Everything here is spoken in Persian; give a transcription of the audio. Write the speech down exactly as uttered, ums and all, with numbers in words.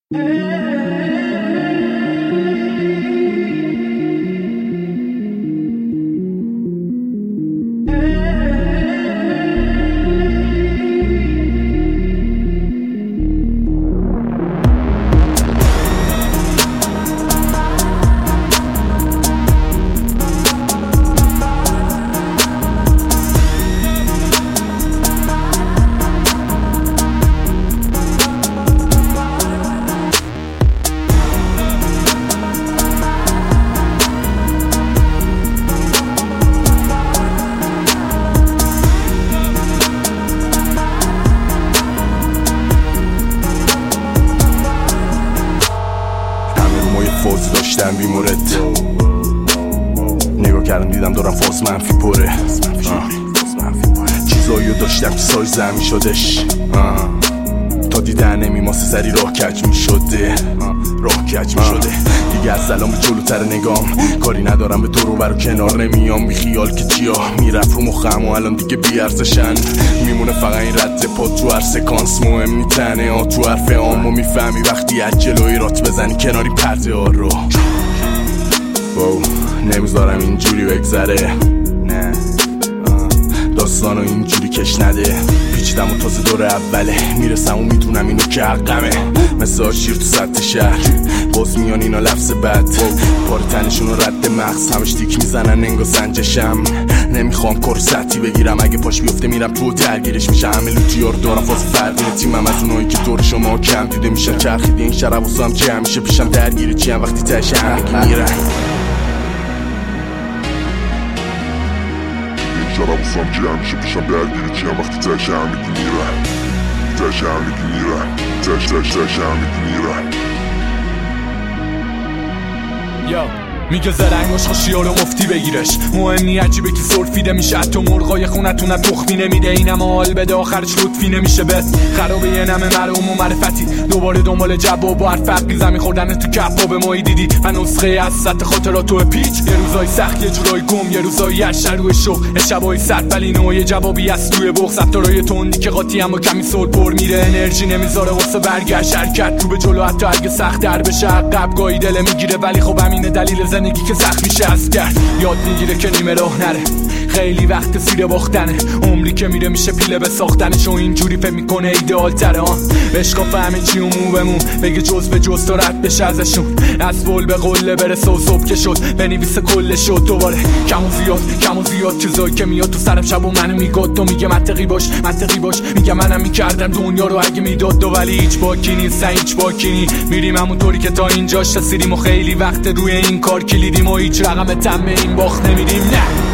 فوز داشتم بی مورد، نگاه کردم دیدم دارم فاز منفی پره. چیزاییو داشتم که سایزم می شدش، تا دیدن نمی ماسه سری راه کج می شده راه کج می شده دیگه از سلام به جلوتر نگام، کاری ندارم به تو رو برو کنار نمیام. بی خیال که چیا میرفت رو مخم و الان دیگه بی ارزشن، میمونه فقط این رد پا تو هر سکانس. مهم نیتنه ها تو حرف آمو میفهمی وقتی از جلوی رات بزنی کناری پرده ها رو. واو نمیذارم اینجوری بگذره، نه داستانو اینجوری کش نده. پیچیدم و تازه دور اوله، میرسم و میدونم اینو که حقمه. مثل شیر تو سطح شهر باز میان اینا لفظ بد، پار تنشون و رد مغز همش تیک میزنن انگا سنجشم. نمیخوام کار سطحی بگیرم، اگه پاش بیفته میرم تو درگیرش میشه. همه لوتیار دارم فاز فرقینه، تیمم از اونایی که دور شما کم دیده میشن. چرخیده این شرف واسه هم جمع میشه، پیشم درگیره چیم وقتی تش همگی میرن. شراب واسم جمع میشه، پیشم درگیری چیم وقتی تش همگی میرن. تش همگی میرن، تش تش تش همگی میرن. یا میگه زرنگاش خوشیار و مفتی بگیرش، مهم نی عجیبه که سرفیده میشه. تو مرغای خونتون تخمی نمیده، اینم حال بده آخرش لطفی نمیشه. بس خرابه یه نمه مرعوم و معرفتی، دوباره دنبال جواب و هر فرقی زمین خوردن تو کپا به مایی دیدی. من نسخه از سطح خاطرات تو پیچ، یه روزای سخت یه جورای گم، یه روزای عشق روی شوق، یه شبای سرد ولی نوع جوابی از توی بغض. رفتارای تندی که قاطی اما کمی سر پر میره، انرژی نمیذاره واسه برگشت حرکت رو به جلو. حتی اگه سخت در بشه عقب گاهی دل میگیره، ولی خب همینه دلیل زندگی که سخت میشه از کرد. یاد میگیره که نیمه راه نره، خیلی وقت سیر باختنه. عمری که میره میشه پیله به ساختنش، و اینجوری فکر میکنه ایدئال تره. ها بشکاف همه چی و مو به مو، بگه جز به جز تا رد بشه ازشون. از بول به قله برسه و صبح که شد بنویسه کل شد. دوباره کم و زیاد کم و زیاد چیزایی که میاد تو سرم شب و منو میگاد. تو میگه منطقی باش منطقی باش، میگه منم میکردم دنیا رو اگه میداد دو، ولی هیچ باکی نیست هیچ باکی نی. میریم همونطوری که تا اینجاش رسیدیم و خیلی وقت روی این کار کلیدیم و هیچ رقم تم این باخت نمیدیم. نه